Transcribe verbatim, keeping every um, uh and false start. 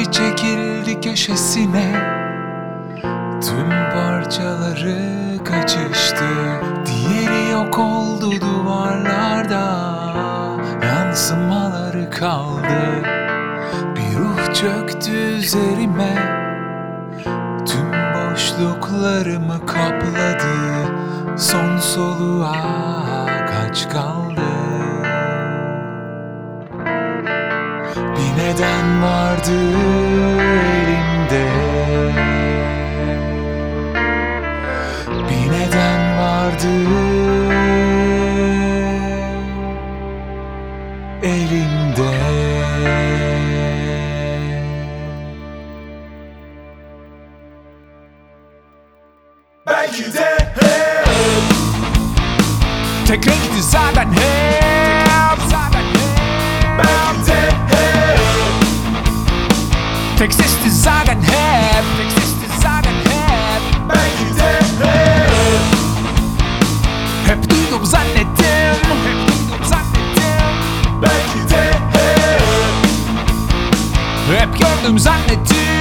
Biri çekildi köşesine, tüm parçaları kaçıştı. Diğeri yok oldu duvarlarda, yansımaları kaldı. Bir ruh çöktü üzerime, tüm boşluklarımı kapladı. Son soluğa kaç kaldı? Bir neden vardı elimde, bir neden vardı elimde. Belki de hep Tek renkti zaten hep. Belki de hep Tek sesli zaten hep. Tek sesli zaten hep. Belki de hep Hep duydum zannettim. Hep duydum zannettim. Belki de hep Hep gördüm zannettim.